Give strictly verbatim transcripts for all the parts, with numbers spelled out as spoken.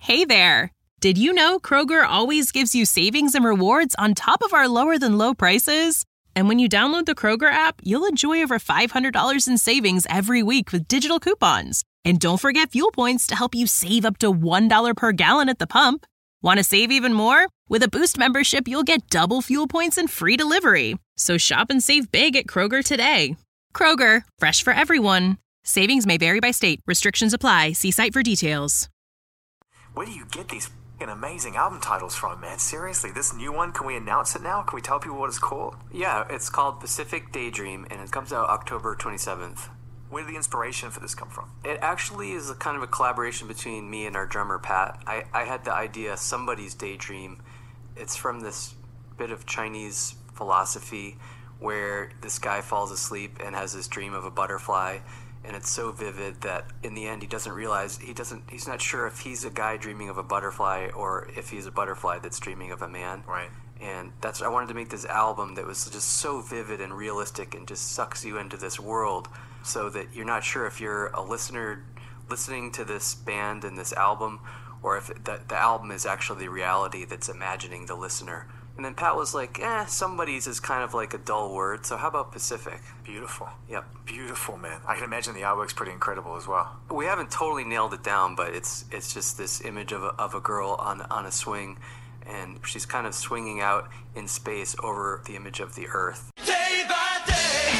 Hey there! Did you know Kroger always gives you savings and rewards on top of our lower-than-low prices? And when you download the Kroger app, you'll enjoy over five hundred dollars in savings every week with digital coupons. And don't forget fuel points to help you save up to one dollar per gallon at the pump. Want to save even more? With a Boost membership, you'll get double fuel points and free delivery. So shop and save big at Kroger today. Kroger, fresh for everyone. Savings may vary by state. Restrictions apply. See site for details. Where do you get these f***ing amazing album titles from, man? Seriously, this new one, can we announce it now? Can we tell people what it's called? Yeah, it's called Pacific Daydream, and it comes out October twenty-seventh. Where did the inspiration for this come from? It actually is a kind of a collaboration between me and our drummer, Pat. I, I had the idea, somebody's daydream. It's from this bit of Chinese philosophy where this guy falls asleep and has this dream of a butterfly, and it's so vivid that in the end he doesn't realize, he doesn't, he's not sure if he's a guy dreaming of a butterfly or if he's a butterfly that's dreaming of a man. Right. And that's, I wanted to make this album that was just so vivid and realistic and just sucks you into this world so that you're not sure if you're a listener listening to this band and this album or if the, the album is actually the reality that's imagining the listener. And then Pat was like, eh, somebody's is kind of like a dull word, so how about Pacific? Beautiful. Yep. Beautiful, man. I can imagine the artwork's pretty incredible as well. We haven't totally nailed it down, but it's it's just this image of a, of a girl on on a swing, and she's kind of swinging out in space over the image of the Earth. Day by day.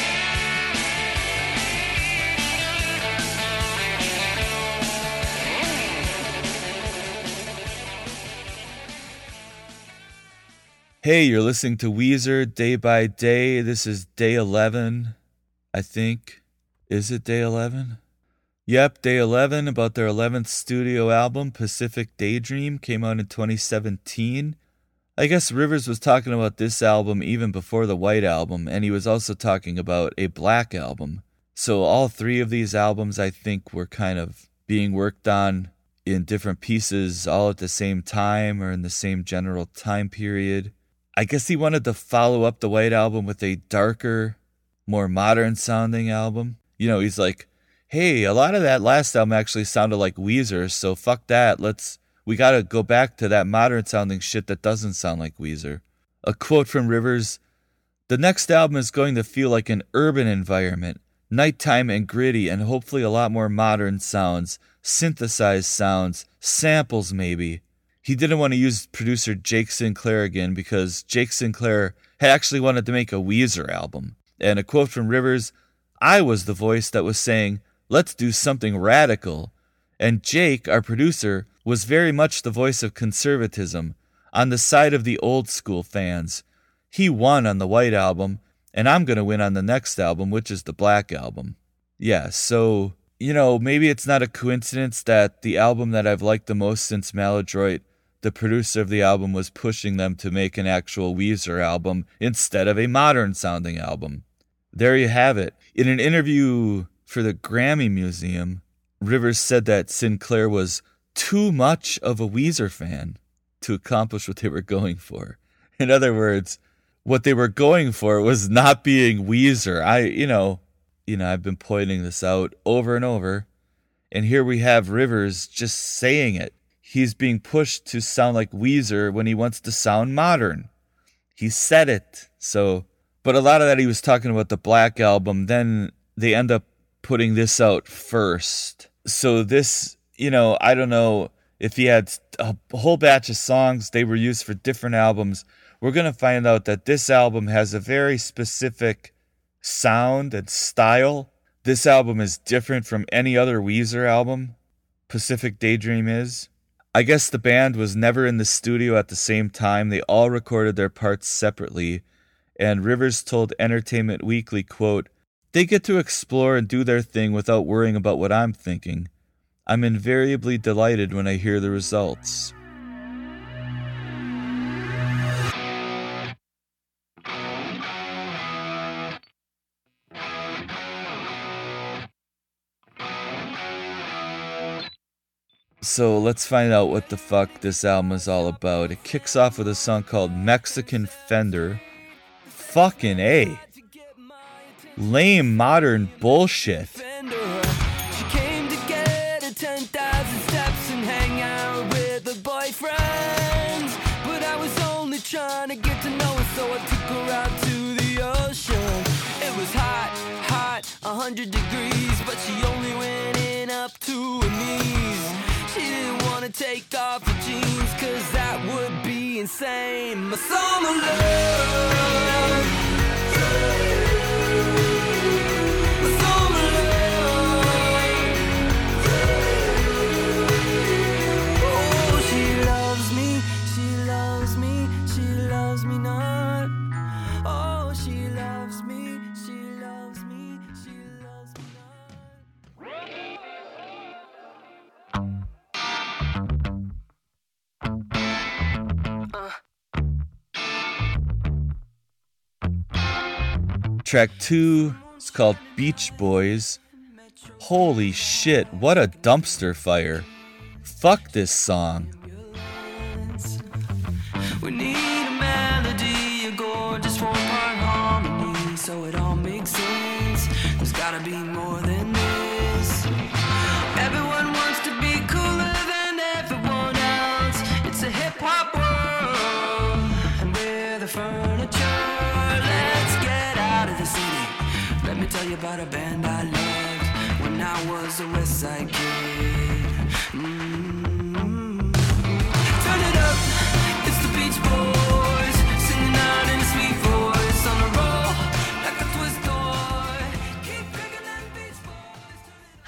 Hey, you're listening to Weezer Day by Day. This is day eleven, I think. Is it day eleven? Yep, day eleven, about their eleventh studio album, Pacific Daydream, came out in twenty seventeen. I guess Rivers was talking about this album even before the White Album, and he was also talking about a Black Album. So all three of these albums, I think, were kind of being worked on in different pieces all at the same time or in the same general time period. I guess he wanted to follow up the White Album with a darker, more modern-sounding album. You know, he's like, hey, a lot of that last album actually sounded like Weezer, so fuck that. Let's, we gotta go back to that modern-sounding shit that doesn't sound like Weezer. A quote from Rivers, the next album is going to feel like an urban environment, nighttime and gritty, and hopefully a lot more modern sounds, synthesized sounds, samples maybe. He didn't want to use producer Jake Sinclair again because Jake Sinclair had actually wanted to make a Weezer album. And a quote from Rivers, I was the voice that was saying, let's do something radical. And Jake, our producer, was very much the voice of conservatism, on the side of the old school fans. He won on the White Album, and I'm going to win on the next album, which is the Black Album. Yeah, so, you know, maybe it's not a coincidence that the album that I've liked the most since Maladroit, the producer of the album was pushing them to make an actual Weezer album instead of a modern-sounding album. There you have it. In an interview for the Grammy Museum, Rivers said that Sinclair was too much of a Weezer fan to accomplish what they were going for. In other words, what they were going for was not being Weezer. I, you know, you know, I've been pointing this out over and over, and here we have Rivers just saying it. He's being pushed to sound like Weezer when he wants to sound modern. He said it. So, but a lot of that he was talking about the Black Album. Then they end up putting this out first. So this, you know, I don't know if he had a whole batch of songs. They were used for different albums. We're going to find out that this album has a very specific sound and style. This album is different from any other Weezer album. Pacific Daydream is. I guess the band was never in the studio at the same time. They all recorded their parts separately. And Rivers told Entertainment Weekly, quote, they get to explore and do their thing without worrying about what I'm thinking. I'm invariably delighted when I hear the results. So let's find out what the fuck this album is all about. It kicks off with a song called Mexican Fender. Fucking A. Lame modern bullshit. She came to get her ten thousand steps and hang out with friend, but I was only trying to get to know her, so I took her out to the ocean. It was hot, hot, a hundred degrees, but she only went in up to her knees. She didn't want to take off her jeans, cause that would be insane. My summer love, my summer love. Oh, she loves me, she loves me, she loves me not. Oh, she loves me, she loves me, she loves me not. Track two is called Beach Boys. Holy shit, what a dumpster fire. Fuck this song. We need a melody, a gorgeous four-part harmony, so it all makes sense. There's gotta be more than this. Everyone wants to be cooler than everyone else. It's a hip-hop world, and we're the furniture. Let's get out of the city. Let me tell you about a band I loved when I was a West Side kid. Mm-hmm. Turn it up, it's the Beach Boys, singing out in a sweet voice, on a roll like a twist toy. Keep picking them Beach Boys.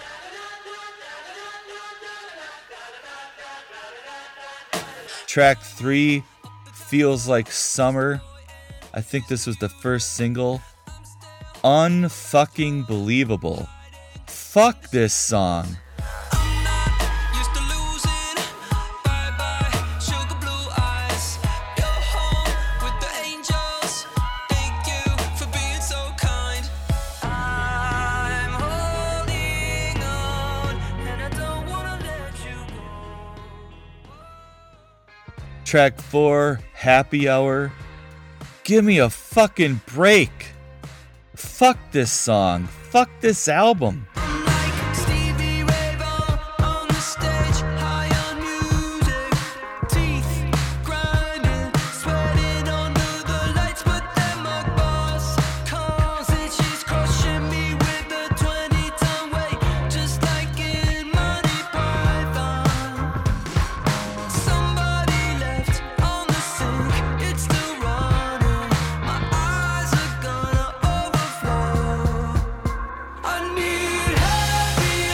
Track three, Feels Like Summer. I think this was the first single. Unfucking believable. Fuck this song. I'm not used to losing. Bye bye, sugar blue eyes. You're home with the angels. Thank you for being so kind. I'm holding on, and I don't wanna let you go. Track four, Happy Hour. Give me a fucking break. Fuck this song. Fuck this album. I'm like Stevie Ray Vaughan on the stage, high on music, teeth grinding, sweating under the lights. But then my boss calls and she's crushing me with a twenty-ton weight, just like in Monty Python. Somebody left on the sink, it's still running. My eyes are gonna overflow. I need happy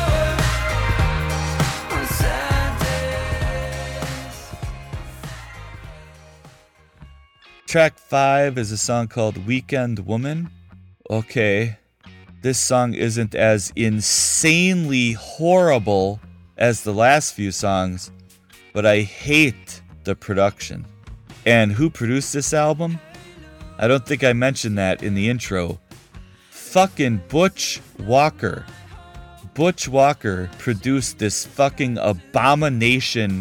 hour on sad days. Track five is a song called Weekend Woman. Okay, this song isn't as insanely horrible as the last few songs, but I hate the production. And who produced this album? I don't think I mentioned that in the intro. Fucking Butch Walker. Butch Walker produced this fucking abomination.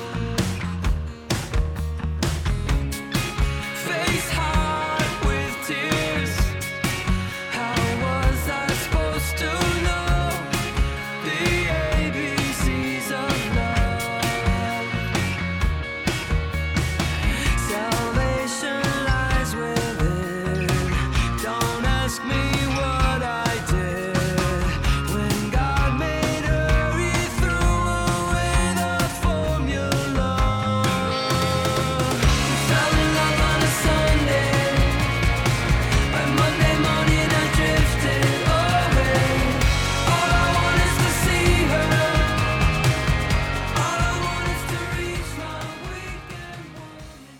Face hot with tears. How was I supposed to know the A B Cs of love? Salvation lies within. Don't ask me what I did when God made her. He threw away the formula. Fell in love on a Sunday. By Monday morning I drifted away. All I want is to see her. All I want is to reach my weekend woman.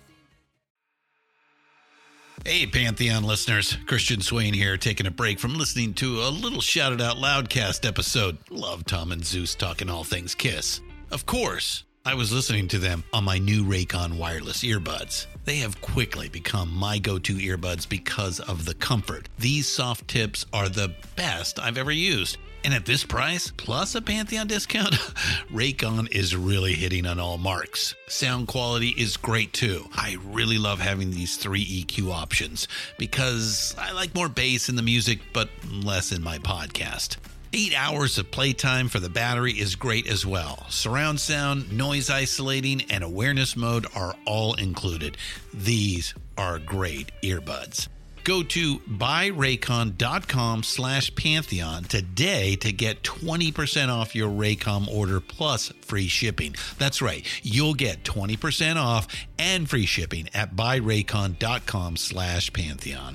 Hey, Pantheon listeners. Christian Swain here, taking a break from listening to a little Shout It Out Loudcast episode. Love Tom and Zeus talking all things Kiss. Of course, I was listening to them on my new Raycon wireless earbuds. They have quickly become my go-to earbuds because of the comfort. These soft tips are the best I've ever used. And at this price, plus a Pantheon discount, Raycon is really hitting on all marks. Sound quality is great too. I really love having these three E Q options because I like more bass in the music, but less in my podcast. Eight hours of playtime for the battery is great as well. Surround sound, noise isolating, and awareness mode are all included. These are great earbuds. Go to buyraycon.com slash Pantheon today to get twenty percent off your Raycom order plus free shipping. That's right, you'll get twenty percent off and free shipping at buyraycon.com slash Pantheon.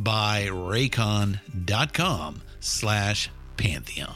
buyraycon.com slash Pantheon.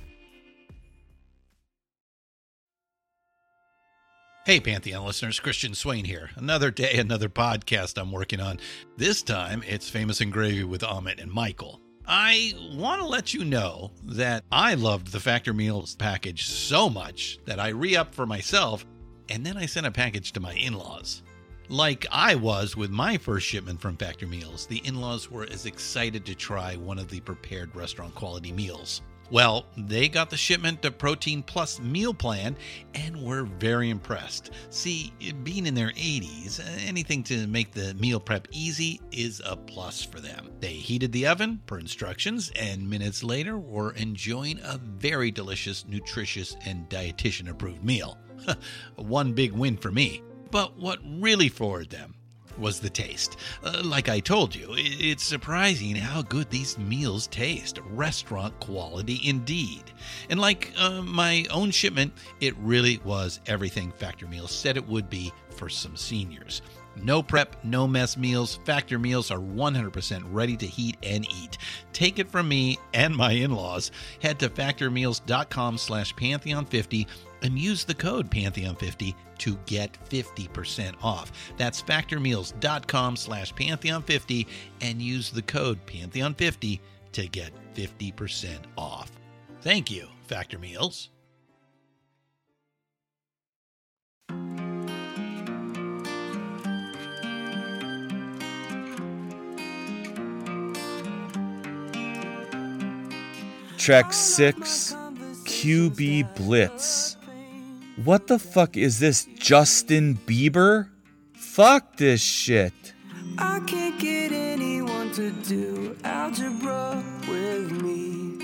Hey, Pantheon listeners, Christian Swain here. Another day, another podcast I'm working on. This time, it's Famous and Gravy with Amit and Michael. I want to let you know that I loved the Factor Meals package so much that I re-upped for myself, and then I sent a package to my in-laws. Like I was with my first shipment from Factor Meals, the in-laws were as excited to try one of the prepared restaurant quality meals. Well, they got the shipment of Protein Plus meal plan and were very impressed. See, being in their eighties, anything to make the meal prep easy is a plus for them. They heated the oven per instructions and minutes later were enjoying a very delicious, nutritious, and dietitian-approved meal. One big win for me. But what really floored them was the taste. Uh, like I told you, it's surprising how good these meals taste. Restaurant quality indeed. And like uh, my own shipment, it really was everything Factor Meals said it would be for some seniors. No prep, no mess meals. Factor Meals are one hundred percent ready to heat and eat. Take it from me and my in-laws. Head to factormeals.com slash Pantheon fifty and use the code Pantheon fifty to get fifty percent off. That's factormeals.com slash Pantheon fifty and use the code Pantheon fifty to get fifty percent off. Thank you, Factor Meals. Track six, Q B Blitz. What the fuck is this, Justin Bieber? Fuck this shit. I can't get anyone to do algebra with me.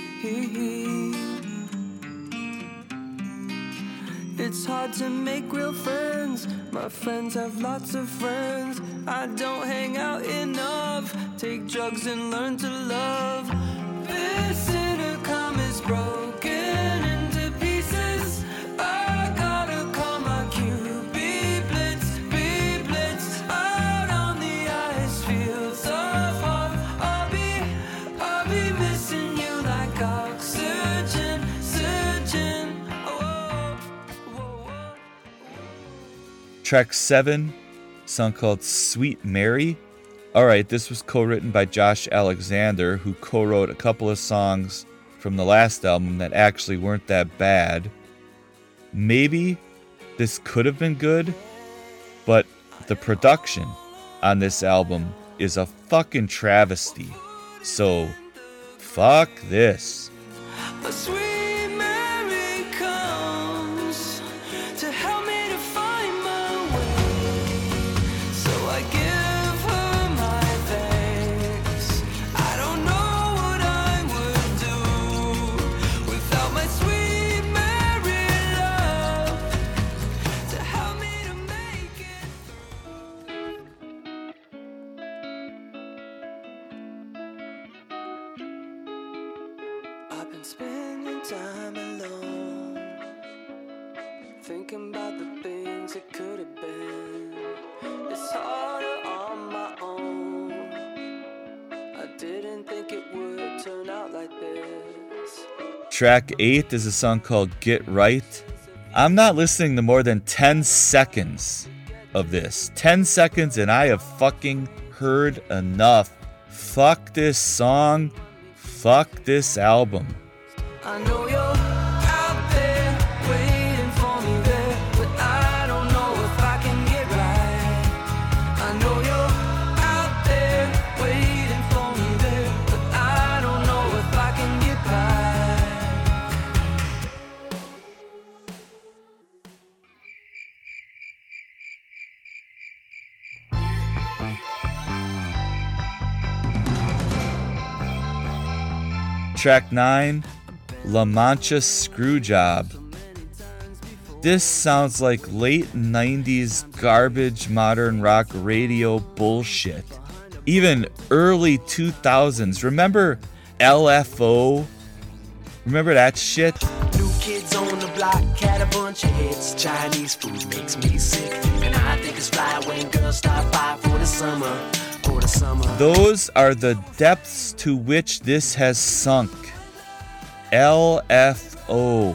It's hard to make real friends. My friends have lots of friends. I don't hang out enough. Take drugs and learn to love. This intercom is broken into pieces. I gotta call my Q B Blitz, B Blitz. Out on the ice fields of hope. I'll be, I'll be missing you like oxygen, surgeon. Oh, whoa, whoa. Track seven, song called Sweet Mary. Alright, this was co-written by Josh Alexander, who co-wrote a couple of songs from the last album that actually weren't that bad. Maybe this could have been good, but the production on this album is a fucking travesty. So, fuck this. A sweet Mary comes to help me to find my way. So I give her my thanks. I don't know what I would do without my sweet Mary love to help me to make it through. I've been spending time alone, thinking about the things it could have been. It's harder on my own. I didn't think it would turn out like this. Track eight is a song called Get Right. I'm not listening to more than ten seconds of this. ten seconds and I have fucking heard enough. Fuck this song. Fuck this album. I know you're out there waiting for me there, but I don't know if I can get right. I know you're out there waiting for me there, but I don't know if I can get Track nine, La Mancha Screwjob. This sounds like late nineties garbage modern rock radio bullshit. Even early two thousands. Remember L F O? Remember that shit? New kids on the block had a bunch of hits. Chinese food makes me sick. And I think it's fly when girls stop by for the summer. For the summer. Those are the depths to which this has sunk. L F O.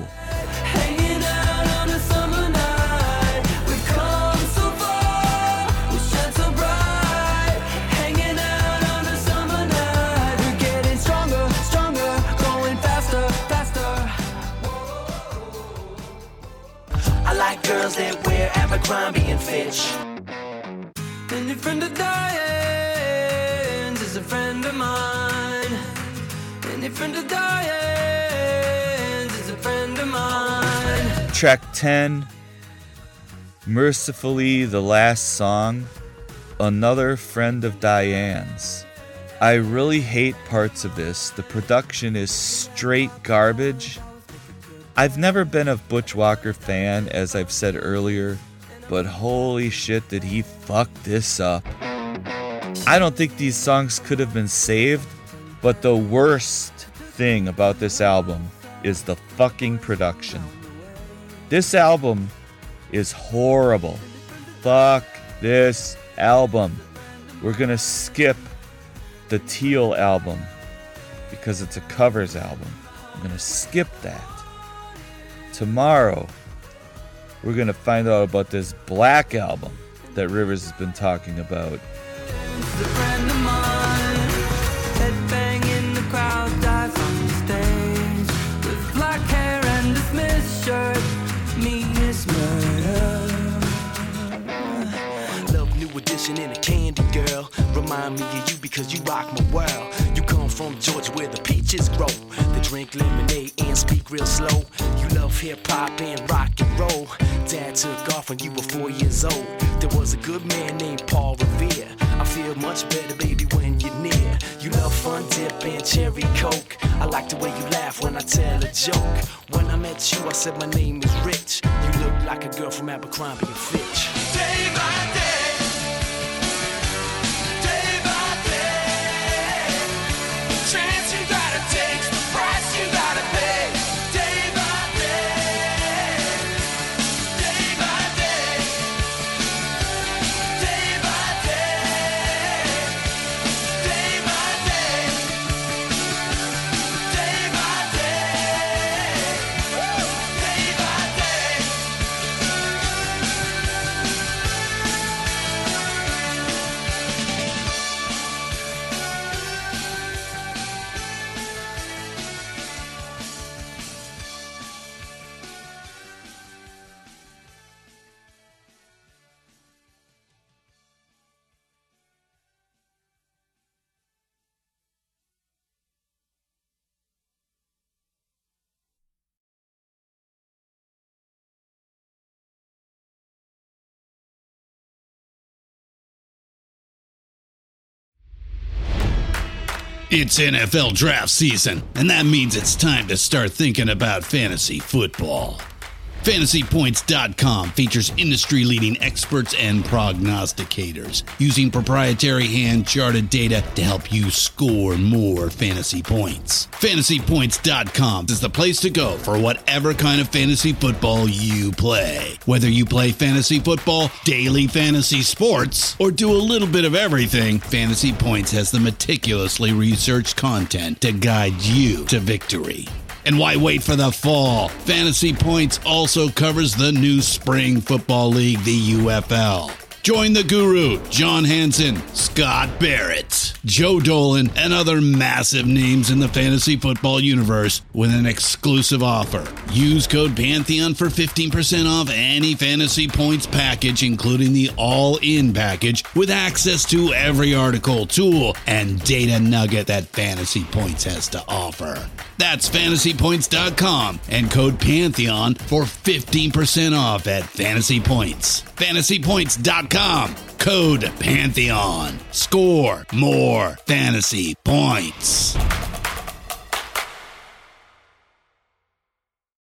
Girls that wear Abercrombie and Fitch. Any friend of Diane's is a friend of mine. Any friend of Diane's is a friend of mine. Track ten, Mercifully the last song, Another Friend of Diane's. I really hate parts of this. The production is straight garbage. I've never been a Butch Walker fan, as I've said earlier, but holy shit did he fuck this up. I don't think these songs could have been saved, but the worst thing about this album is the fucking production. This album is horrible. Fuck this album. We're gonna skip the Teal album because it's a covers album. I'm gonna skip that. Tomorrow, we're going to find out about this Black album that Rivers has been talking about. The friend of mine, head bang in the crowd, dives on the stage with black hair and a Smith shirt. Meanest murder. Love new edition in a candy girl. Remind me of you because you rock my world. You come from Georgia where the peaches grow. They drink lemonade and speak real slow. You love hip-hop and rock and roll. Dad took off when you were four years old. There was a good man named Paul Revere. I feel much better, baby, when you're near. You love fun dip and cherry coke. I like the way you laugh when I tell a joke. When I met you, I said my name is Rich. You look like a girl from Abercrombie and Fitch. Day by day. It's N F L draft season, and that means it's time to start thinking about fantasy football. Fantasy Points dot com features industry-leading experts and prognosticators using proprietary hand-charted data to help you score more fantasy points. Fantasy Points dot com is the place to go for whatever kind of fantasy football you play. Whether you play fantasy football, daily fantasy sports, or do a little bit of everything, Fantasy Points has the meticulously researched content to guide you to victory. And why wait for the fall? Fantasy Points also covers the new spring football league, the U F L. Join the guru, John Hansen, Scott Barrett, Joe Dolan, and other massive names in the fantasy football universe with an exclusive offer. Use code Pantheon for fifteen percent off any Fantasy Points package, including the all-in package, with access to every article, tool, and data nugget that Fantasy Points has to offer. That's Fantasy Points dot com and code Pantheon for fifteen percent off at Fantasy Points. Fantasy Points dot com, code Pantheon. Score more fantasy points.